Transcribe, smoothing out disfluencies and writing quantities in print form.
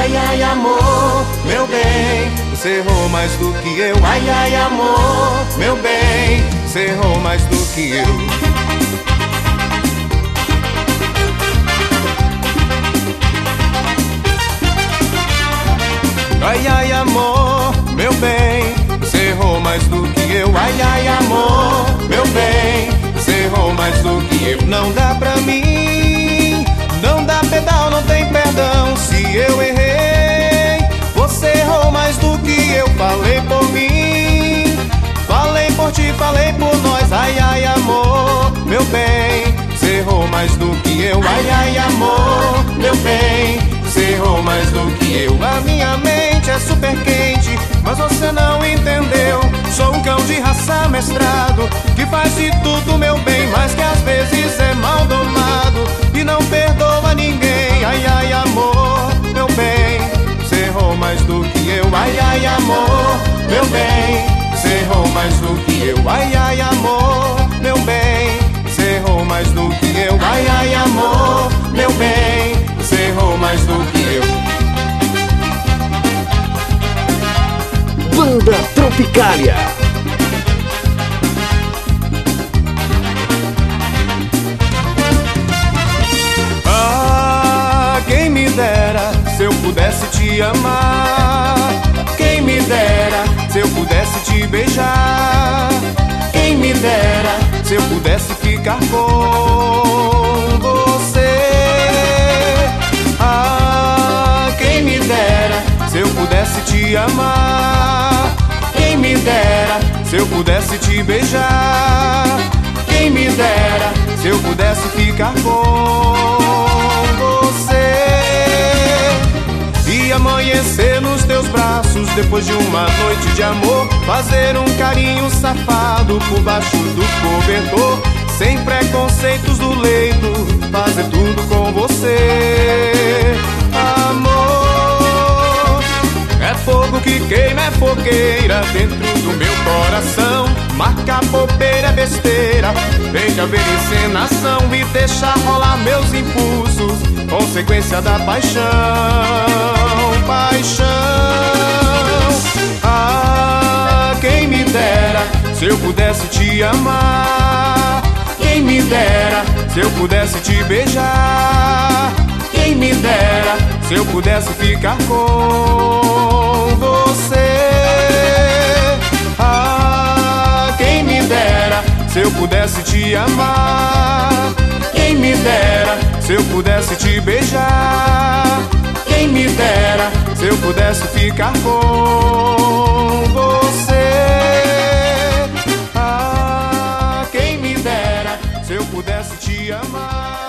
Ai, ai, amor, meu bem, você errou mais do que eu. Ai, ai, amor, meu bem, você errou mais do que eu. Ai, ai, amor, meu bem, você errou mais do que eu. Ai, ai, amor, meu bem, você errou mais do que eu. Não dá pra mim, não dá pedal, não tem perdão. Se eu errei, você errou mais do que eu. Falei por mim, falei por ti, falei por nós. Ai, ai, amor, meu bem, você errou mais do que eu. Ai, ai, amor, meu bem, você errou mais do que eu. A minha mente é super quente, mas você não entendeu. Sou um cão de raça mestrado, que faz de tudo, meu bem, mas que às vezes é mal domado e não perdoa ninguém. Ai, ai, amor, meu bem, você errou mais do que eu. Ai, ai, amor, meu bem, você errou mais do que eu. Ai, ai, amor, meu bem, você errou mais do que eu. Ai, ai, amor, meu bem, você errou mais do que eu. Banda Tropicália. Ah, quem me dera se eu pudesse te amar. Quem me dera se eu pudesse te beijar. Quem me dera se eu pudesse ficar com você. Ah, quem me dera se eu pudesse te amar. Quem me dera se eu pudesse te beijar. Quem me dera se eu pudesse ficar com você e amanhecer nos teus braços depois de uma noite de amor. Fazer um carinho safado por baixo do cobertor, sem preconceitos do leito, fazer tudo com você. Amor, é fogo que queima, é fogueira dentro do meu coração. Marca bobeira é besteira, deixa ver encenação e deixa rolar meus impulsos, consequência da paixão. Paixão. Ah, quem me dera se eu pudesse te amar. Quem me dera se eu pudesse te beijar. Quem me dera se eu pudesse ficar com você. Ah, quem me dera se eu pudesse te amar. Quem me dera se eu pudesse te beijar. Quem me dera se eu pudesse ficar com você. Ah, quem me dera se eu pudesse te amar.